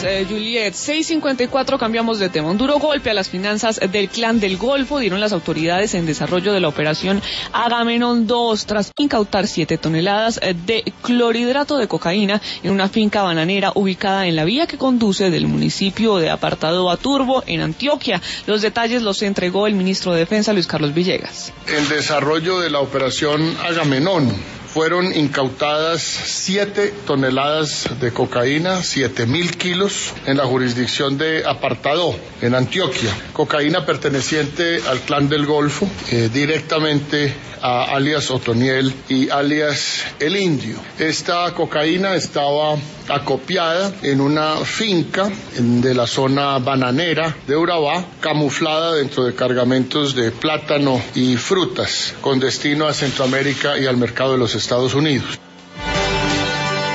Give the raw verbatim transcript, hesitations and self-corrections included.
eh, Juliet. seis cincuenta y cuatro, cambiamos de tema. Un duro golpe a las finanzas del Clan del Golfo dieron las autoridades en desarrollo de la operación Agamenón dos tras incautar siete toneladas de clorhidrato de cocaína en una finca bananera ubicada en la vía que conduce del municipio de Apartadó a Turbo, en Antioquia. Los detalles los entregó el ministro de Defensa, Luis Carlos Villegas. En desarrollo de la operación Agamenón fueron incautadas siete toneladas de cocaína, siete mil kilos, en la jurisdicción de Apartadó, en Antioquia. Cocaína perteneciente al Clan del Golfo, eh, directamente a alias Otoniel y alias El Indio. Esta cocaína estaba acopiada en una finca de la zona bananera de Urabá, camuflada dentro de cargamentos de plátano y frutas, con destino a Centroamérica y al mercado de los Estados Unidos.